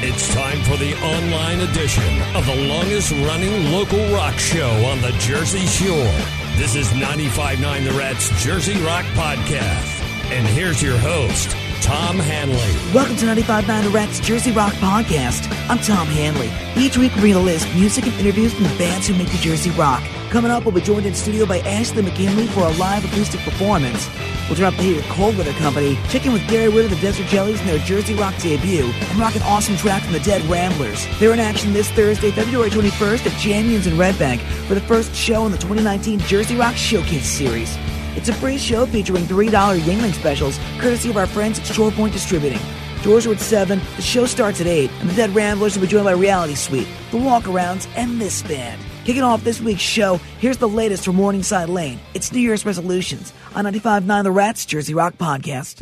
It's time for the online edition of the longest-running local rock show on the Jersey Shore. This is 95.9 The Rat's Jersey Rock Podcast. And here's your host, Tom Hanley. Welcome to 95.9 The Rat's Jersey Rock Podcast. I'm Tom Hanley. Each week we read a list, music and interviews from the bands who make the Jersey rock. Coming up, we'll be joined in studio by Ashley McKinley for a live acoustic performance. We'll turn up the heat at Cold Weather Company, checking with Gary Wood of the Desert Jellies in their Jersey Rock debut, and rock an awesome track from the Dead Ramblers. They're in action this Thursday, February 21st at Jamian's in Red Bank for the first show in the 2019 Jersey Rock Showcase Series. It's a free show featuring $3 Yuengling specials, courtesy of our friends at Shore Point Distributing. Doors are at 7, the show starts at 8, and the Dead Ramblers will be joined by Reality Suite, The Walkarounds, and this band. Kicking off this week's show, here's the latest from Morningside Lane. It's New Year's resolutions on 95.9 The Rat's Jersey Rock Podcast.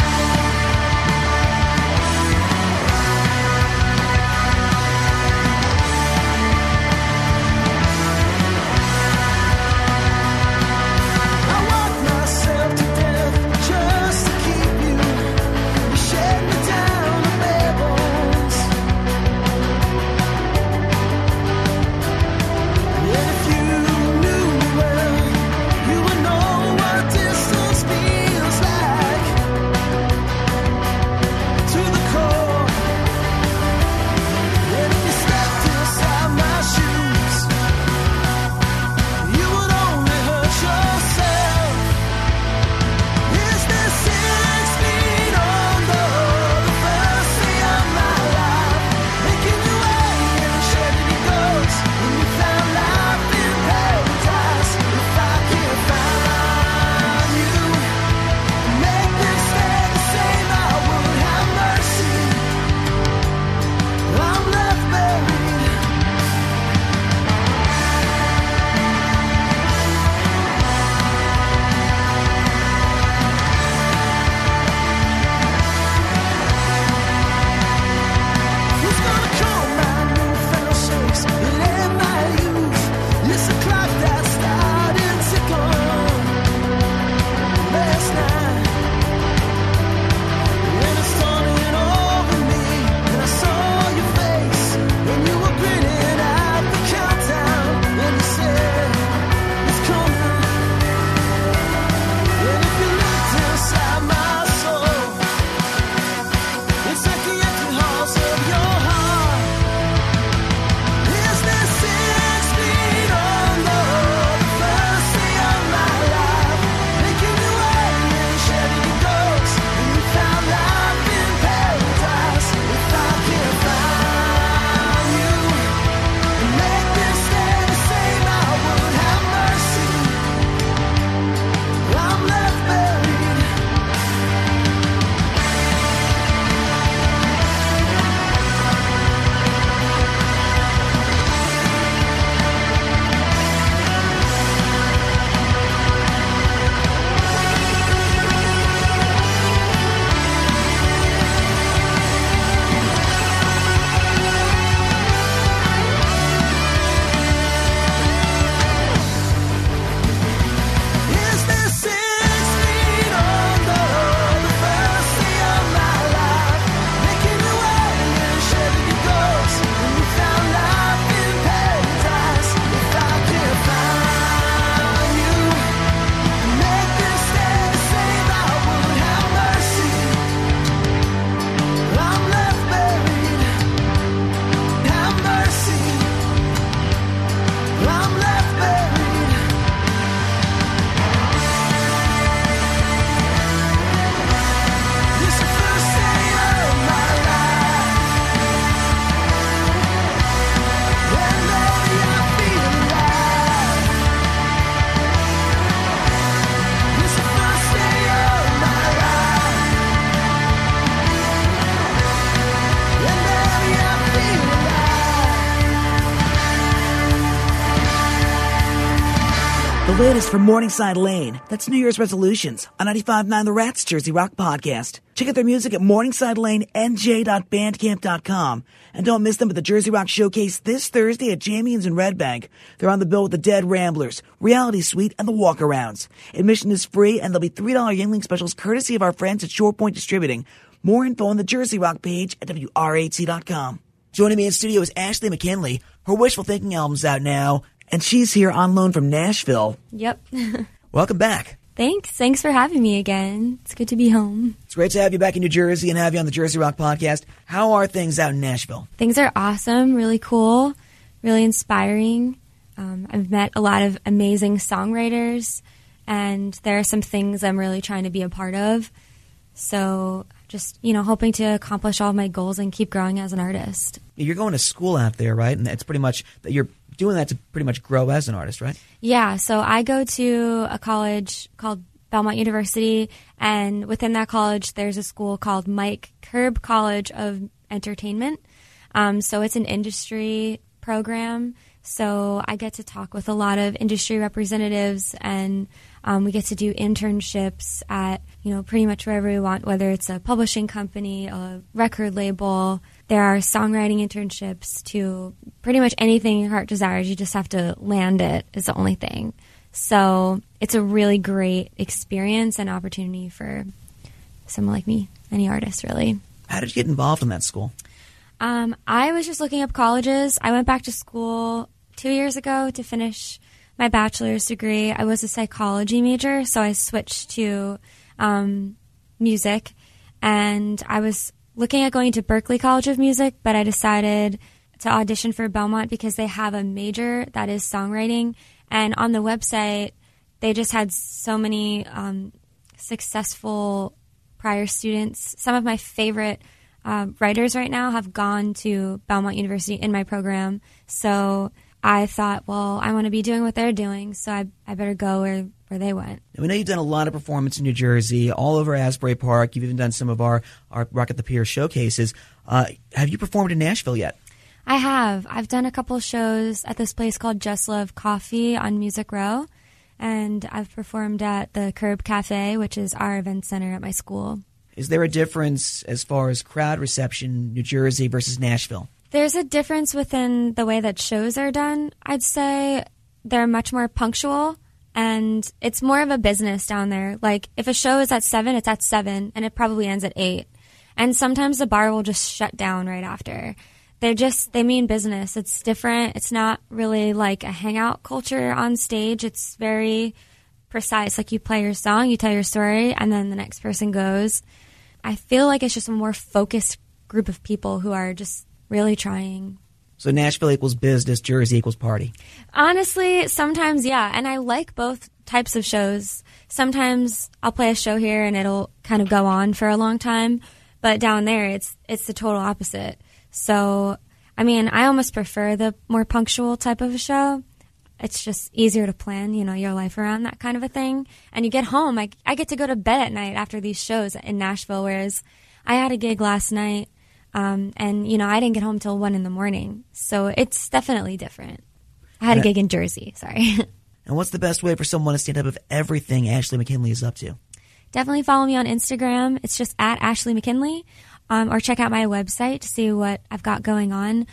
The latest from Morningside Lane. That's New Year's resolutions on 95.9 The Rat's Jersey Rock Podcast. Check out their music at morningsidelanenj.bandcamp.com. And don't miss them at the Jersey Rock Showcase this Thursday at Jamian's in Red Bank. They're on the bill with the Dead Ramblers, Reality Suite, and the Walkarounds. Admission is free, and there'll be $3 Yuengling specials courtesy of our friends at Shore Point Distributing. More info on the Jersey Rock page at WRAT.com. Joining me in studio is Ashley McKinley. Her Wishful Thinking album's out now, and she's here on loan from Nashville. Yep. Welcome back. Thanks for having me again. It's good to be home. It's great to have you back in New Jersey and have you on the Jersey Rock podcast. How are things out in Nashville? Things are awesome, really cool, really inspiring. I've met a lot of amazing songwriters, and there are some things I'm really trying to be a part of. So just, hoping to accomplish all of my goals and keep growing as an artist. You're going to school out there, right? And it's pretty much that you're doing that to pretty much grow as an artist, right? Yeah, so I go to a college called Belmont University, and within that college there's a school called Mike Curb College of Entertainment. So it's an industry program. So I get to talk with a lot of industry representatives, and we get to do internships at, pretty much wherever we want, whether it's a publishing company, a record label. There are songwriting internships to pretty much anything your heart desires. You just have to land it is the only thing. So it's a really great experience and opportunity for someone like me, any artist, really. How did you get involved in that school? I was just looking up colleges. I went back to school 2 years ago to finish my bachelor's degree. I was a psychology major, so I switched to music. And I was looking at going to Berklee College of Music, but I decided to audition for Belmont because they have a major that is songwriting. And on the website, they just had so many successful prior students. Some of my favorite writers right now have gone to Belmont University in my program. So I thought, well, I want to be doing what they're doing, so I better go where they went. And we know you've done a lot of performance in New Jersey, all over Asbury Park. You've even done some of our Rock at the Pier showcases. Have you performed in Nashville yet? I have. I've done a couple shows at this place called Just Love Coffee on Music Row, and I've performed at the Curb Cafe, which is our event center at my school. Is there a difference as far as crowd reception, New Jersey versus Nashville? There's a difference within the way that shows are done. I'd say they're much more punctual, and it's more of a business down there. Like, if a show is at 7, it's at 7, and it probably ends at 8. And sometimes the bar will just shut down right after. They mean business. It's different. It's not really like a hangout culture on stage. It's very precise. Like, you play your song, you tell your story, and then the next person goes. I feel like it's just a more focused group of people who are just really trying. So Nashville equals business, Jersey equals party. Honestly, sometimes, yeah. And I like both types of shows. Sometimes I'll play a show here and it'll kind of go on for a long time. But down there, it's the total opposite. So, I mean, I almost prefer the more punctual type of a show. It's just easier to plan, your life around that kind of a thing. And you get home, I get to go to bed at night after these shows in Nashville, whereas I had a gig last night. And, I didn't get home till 1 a.m. So it's definitely different. I had a gig in Jersey, sorry. And what's the best way for someone to stay on top of everything Ashley McKinley is up to? Definitely follow me on Instagram. It's just at Ashley McKinley. Or check out my website to see what I've got going on,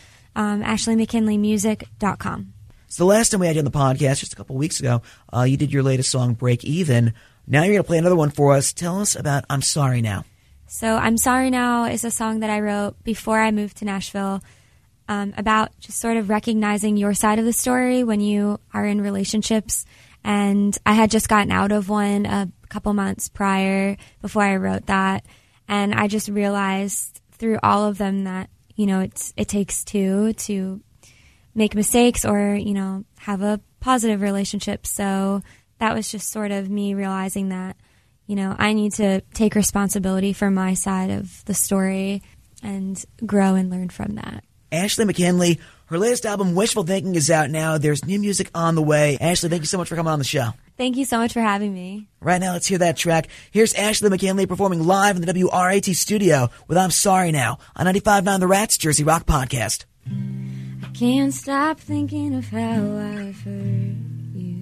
ashleymckinleymusic.com. So the last time we had you on the podcast, just a couple weeks ago, you did your latest song, Break Even. Now you're going to play another one for us. Tell us about I'm Sorry Now. So I'm Sorry Now is a song that I wrote before I moved to Nashville, about just sort of recognizing your side of the story when you are in relationships. And I had just gotten out of one a couple months prior before I wrote that. And I just realized through all of them that, it takes two to make mistakes or, have a positive relationship. So that was just sort of me realizing that, I need to take responsibility for my side of the story and grow and learn from that. Ashley McKinley, her latest album, Wishful Thinking, is out now. There's new music on the way. Ashley, thank you so much for coming on the show. Thank you so much for having me. Right now, let's hear that track. Here's Ashley McKinley performing live in the WRAT studio with I'm Sorry Now on 95.9 The Rats Jersey Rock Podcast. I can't stop thinking of how I've hurt you.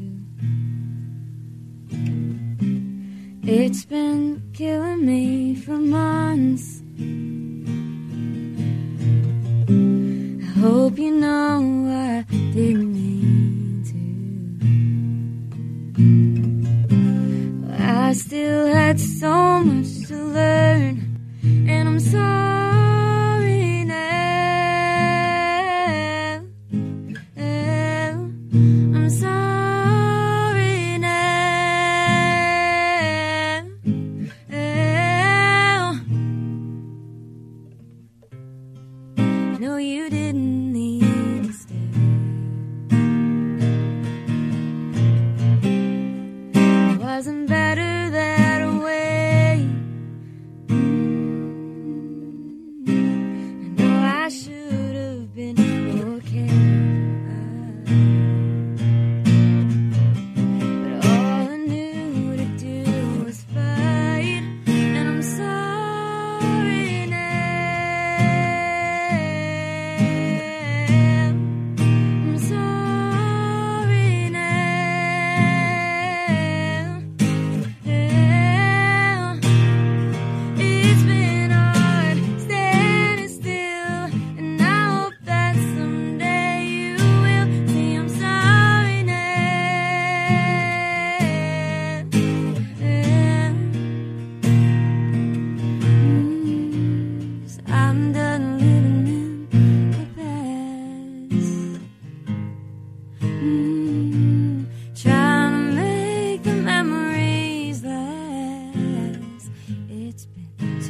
It's been killing me for months. I hope you know I didn't mean to. I still had so much to learn, and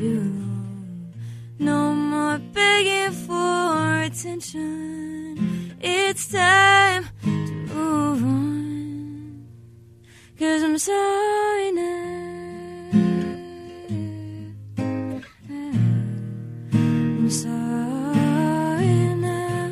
too. No more begging for attention. It's time to move on. 'Cause I'm sorry now. I'm sorry now.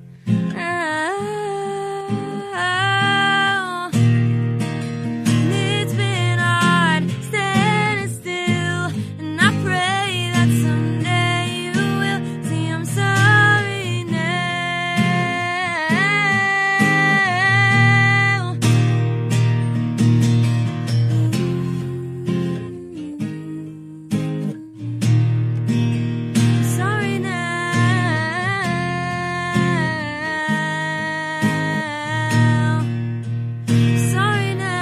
It's been hard standing still, and I pray that someday you will see I'm sorry now. Sorry now. Sorry now.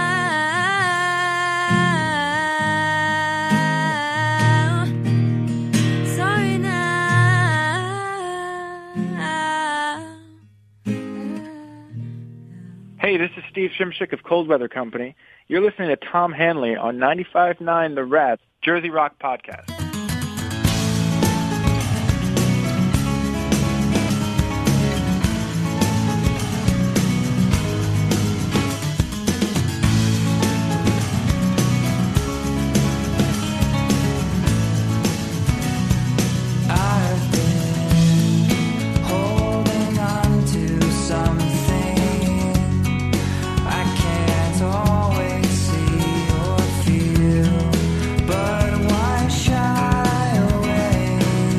Sorry now. Hey, this is Steve Shimshick of Cold Weather Company. You're listening to Tom Hanley on 95.9 The Rats, Jersey Rock Podcast. I've been holding on to something I can't always see or feel, but why shy away?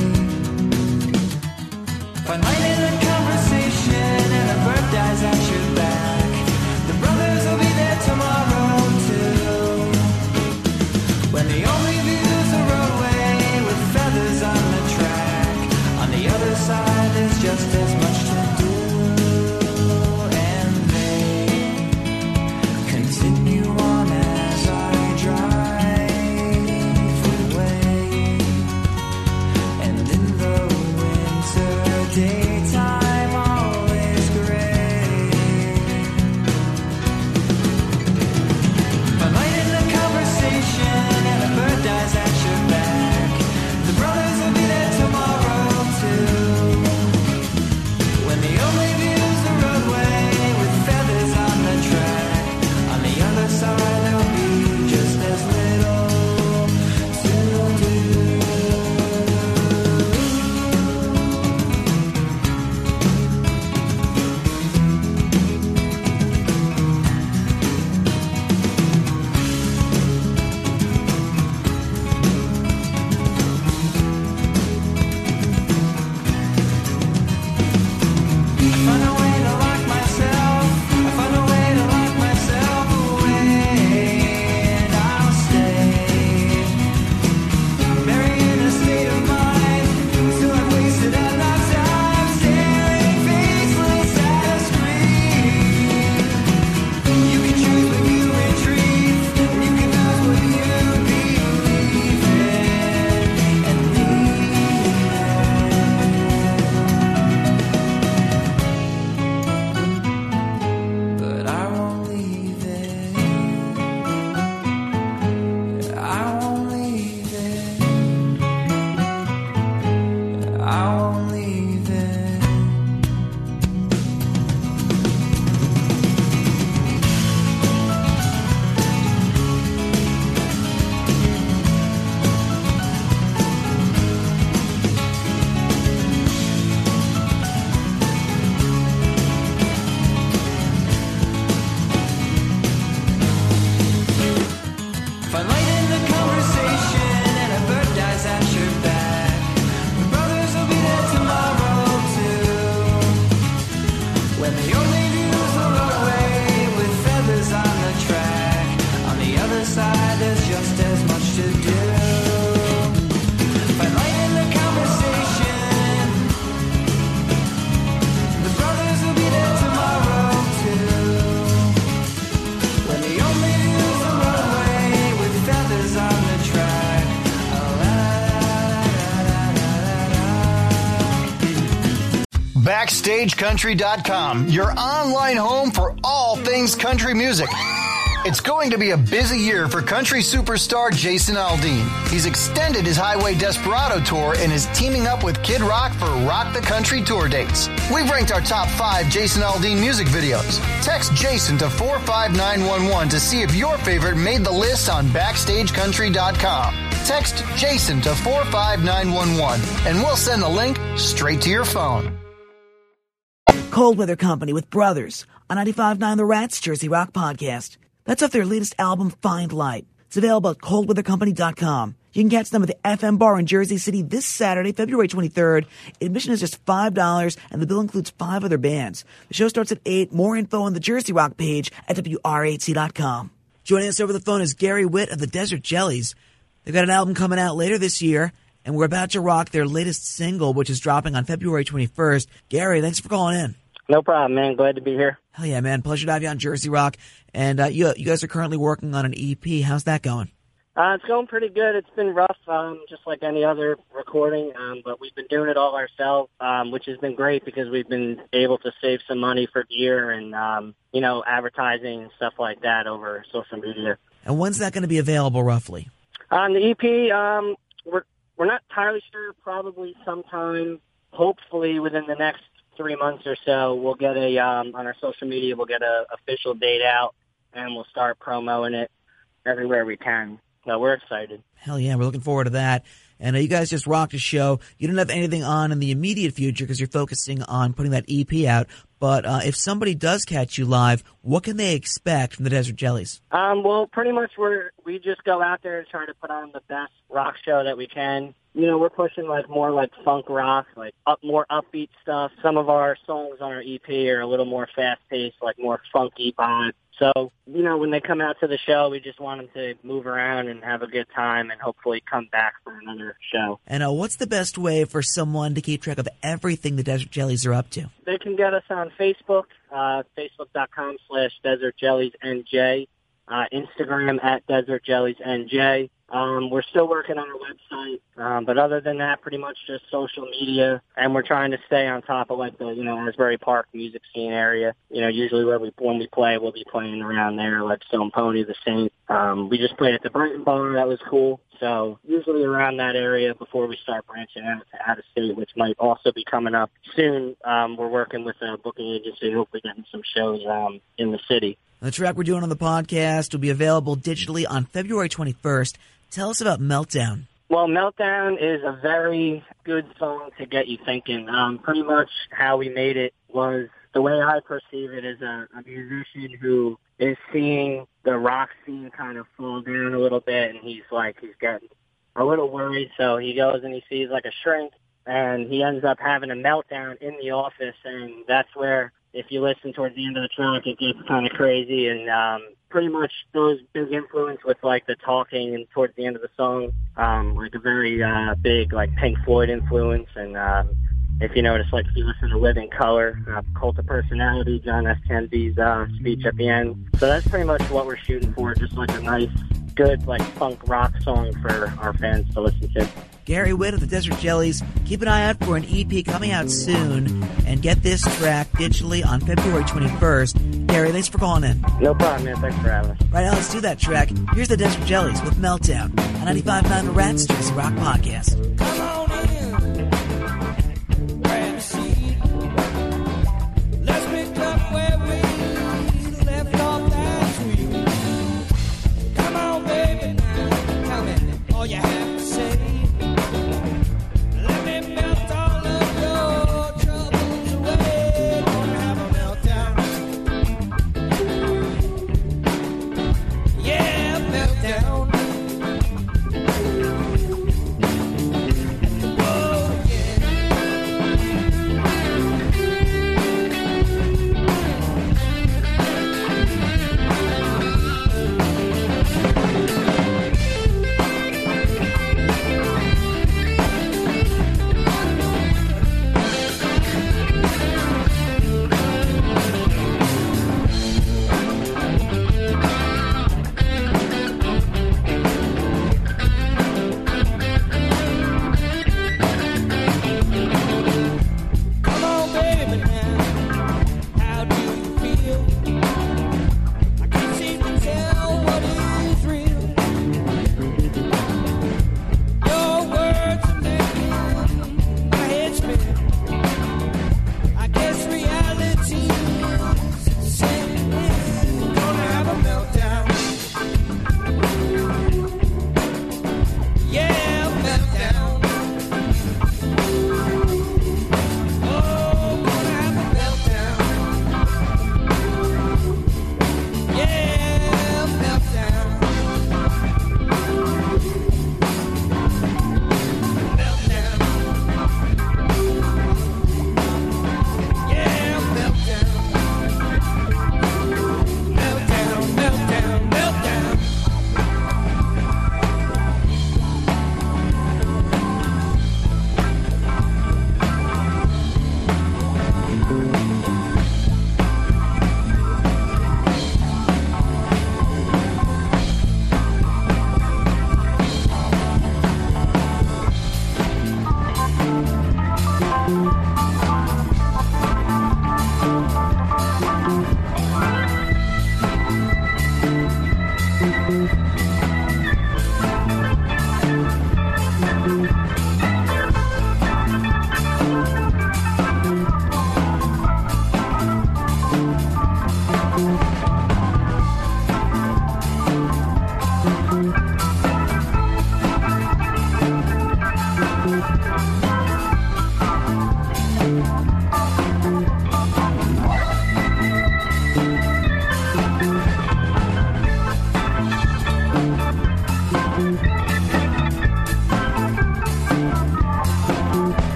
Find light in a conversation and a bird dies at your back. The brothers will be there tomorrow too. When the only view's a roadway with feathers on the track, on the other side there's just as much to do. And they continue on as I drive away. And in the winter daytime all is gray. Find light in the conversation and a bird dies at your back. The brothers will be there tomorrow too. When the only view's the roadway with feathers on the track, on the other side there'll be just as little to do. I find a way to lock myself. I find a way to lock myself away, and I'll stay buried in a state of mind. Till I've wasted enough time staring faceless at a screen. You can choose when you retreat, and you can lose what you believe in, and but I won't leave it. I won't leave it. I won't leave it. Find light in the conversation and a bird dies at your back. The brothers will be there tomorrow too. When the only view's the roadway with feathers on the track, on the other side there's just as much to do. Find light in the conversation. The brothers will be there tomorrow too. When the only view's the roadway with feathers on the track. BackstageCountry.com, your online home for all things country music. It's going to be a busy year for country superstar Jason Aldean. He's extended his Highway Desperado tour and is teaming up with Kid Rock for Rock the Country tour dates. We've ranked our top 5 Jason Aldean music videos. Text Jason to 45911 to see if your favorite made the list on BackstageCountry.com. Text Jason to 45911 and we'll send the link straight to your phone. Cold Weather Company with Brothers on 95.9 The Rats Jersey Rock Podcast. That's off their latest album, Find Light. It's available at coldweathercompany.com. You can catch them at the FM Bar in Jersey City this Saturday, February 23rd. Admission is just $5, and the bill includes 5 other bands. The show starts at 8. More info on the Jersey Rock page at WRHC.com. Joining us over the phone is Gary Witt of the Desert Jellies. They've got an album coming out later this year, and we're about to rock their latest single, which is dropping on February 21st. Gary, thanks for calling in. No problem, man. Glad to be here. Hell yeah, man. Pleasure to have you on Jersey Rock. And you guys are currently working on an EP. How's that going? It's going pretty good. It's been rough, just like any other recording, but we've been doing it all ourselves, which has been great because we've been able to save some money for gear and, advertising and stuff like that over social media. And when's that going to be available, roughly? The EP, we're not entirely sure. Probably sometime, hopefully within the next 3 months or so, we'll get on our social media, we'll get a official date out, and we'll start promoting it everywhere we can. So we're excited. Hell yeah, we're looking forward to that. And you guys just rocked a show. You don't have anything on in the immediate future because you're focusing on putting that EP out. But if somebody does catch you live, what can they expect from the Desert Jellies? Well, pretty much we just go out there and try to put on the best rock show that we can. We're pushing more like funk rock, more upbeat stuff. Some of our songs on our EP are a little more fast-paced, more funky vibe. So, when they come out to the show, we just want them to move around and have a good time and hopefully come back for another show. And what's the best way for someone to keep track of everything the Desert Jellies are up to? They can get us on Facebook, facebook.com/DesertJelliesNJ, Instagram @DesertJelliesNJ. We're still working on our website, but other than that, pretty much just social media, and we're trying to stay on top of the Asbury Park music scene area. Usually when we play, we'll be playing around there, like Stone Pony, the Saint. We just played at the Brighton Bar, that was cool. So usually around that area before we start branching out to out of state, which might also be coming up soon. We're working with a booking agency, hopefully getting some shows in the city. The track we're doing on the podcast will be available digitally on February 21st. Tell us about Meltdown. Well, Meltdown is a very good song to get you thinking. Pretty much how we made it was, the way I perceive it, is a musician who is seeing the rock scene kind of fall down a little bit, and he's getting a little worried, so he goes and he sees a shrink, and he ends up having a meltdown in the office, and that's where, if you listen towards the end of the track, it gets kind of crazy, and pretty much those big influence with the talking and towards the end of the song, a very big Pink Floyd influence. And if you notice, if you listen to Living Color, Cult of Personality, John F. Kennedy's speech at the end. So that's pretty much what we're shooting for, just a nice, good funk rock song for our fans to listen to. Gary Witt of the Desert Jellies. Keep an eye out for an EP coming out soon, and get this track digitally on February 21st. Gary, thanks for calling in. No problem, man. Thanks for having us. Right now, let's do that track. Here's the Desert Jellies with Meltdown on 95.9 The Rats Jersey Rock Podcast. Come on in, grab a seat. Let's pick up where we left off last week. Come on, baby, now tell me all you have to say. Let me melt all of your troubles away. Gonna have a meltdown. Yeah, meltdown.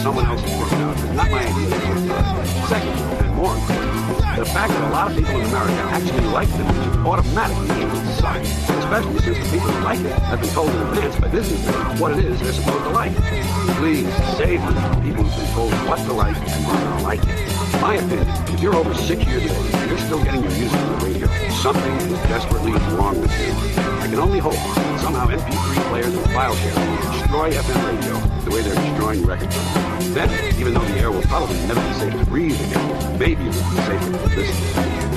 someone else's workout is not my idea of workout. Second, and more important, the fact that a lot of people in America actually like the music automatically means it sucks. Especially since the people who like it have been told in advance by businessmen what it is they're supposed to like. Please, save me from people who've been told what to like and what to like it. In my opinion, if you're over 6 years of age and you're still getting your music on the radio, something is desperately wrong with you. I can only hope that somehow MP3 players and file sharing will destroy FM radio the way they're destroying records. Then, even though the air will probably never be safe to breathe again, maybe it will be safer to listen to.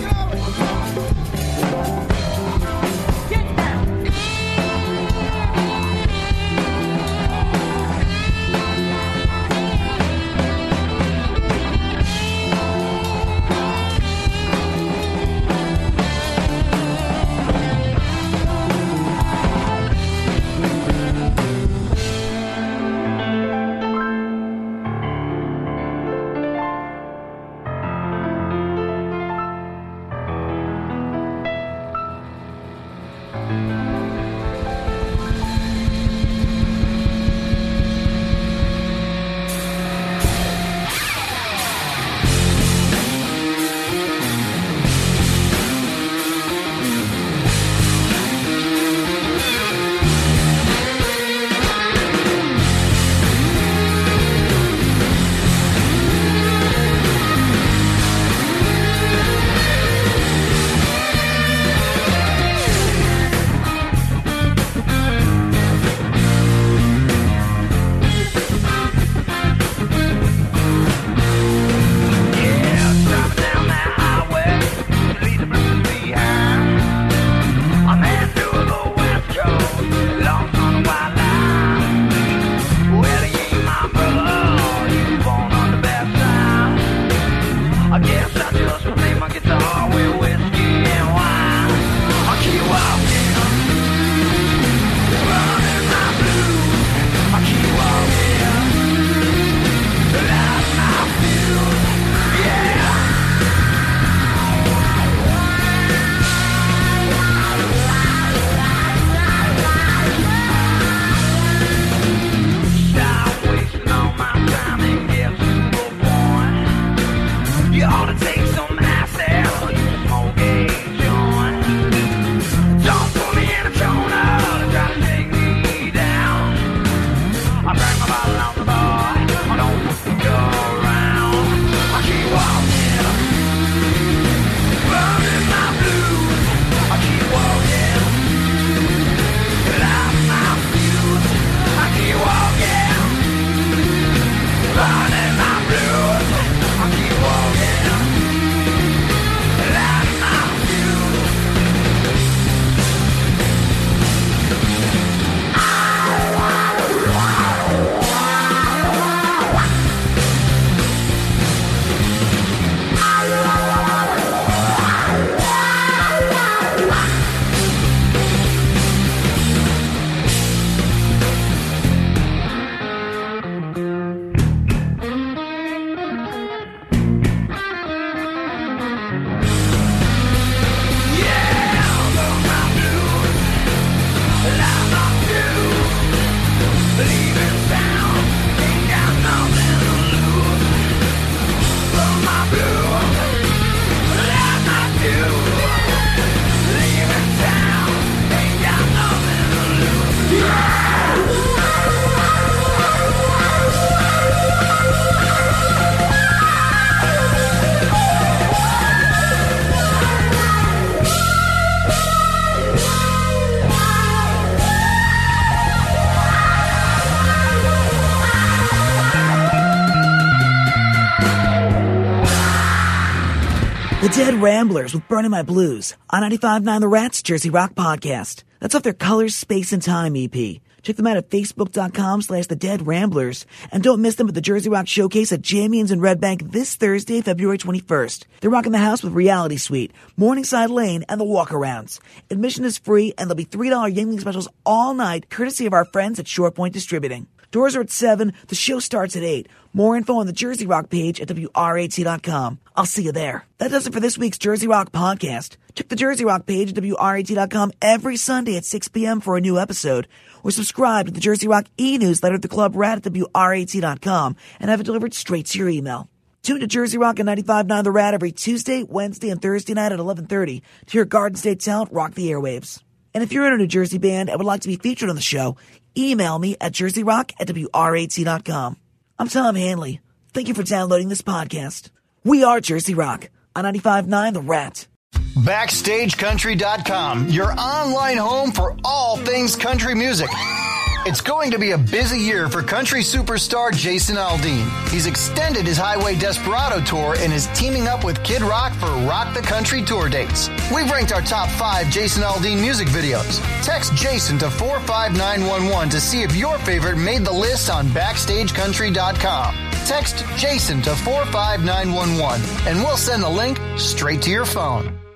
The Dead Ramblers with Burning My Blues on 95.9 The Rats Jersey Rock Podcast. That's off their Colors, Space, and Time EP. Check them out at facebook.com/The Dead Ramblers. And don't miss them at the Jersey Rock Showcase at Jamian's in Red Bank this Thursday, February 21st. They're rocking the house with Reality Suite, Morningside Lane, and the Walkarounds. Admission is free, and there'll be $3 Yuengling specials all night, courtesy of our friends at Short Point Distributing. Doors are at 7. The show starts at 8. More info on the Jersey Rock page at WRAT.com. I'll see you there. That does it for this week's Jersey Rock podcast. Check the Jersey Rock page at WRAT.com every Sunday at 6 p.m. for a new episode. Or subscribe to the Jersey Rock e-newsletter at the Club Rat at WRAT.com and have it delivered straight to your email. Tune to Jersey Rock at 95.9 The Rat every Tuesday, Wednesday, and Thursday night at 11:30 to hear Garden State talent rock the airwaves. And if you're in a New Jersey band and would like to be featured on the show, email me at jerseyrock@WRAT.com. I'm Tom Hanley. Thank you for downloading this podcast. We are Jersey Rock on 95.9 The Rat. BackstageCountry.com, your online home for all things country music. It's going to be a busy year for country superstar Jason Aldean. He's extended his Highway Desperado tour and is teaming up with Kid Rock for Rock the Country tour dates. We've ranked our top 5 Jason Aldean music videos. Text Jason to 45911 to see if your favorite made the list on BackstageCountry.com. Text Jason to 45911 and we'll send the link straight to your phone.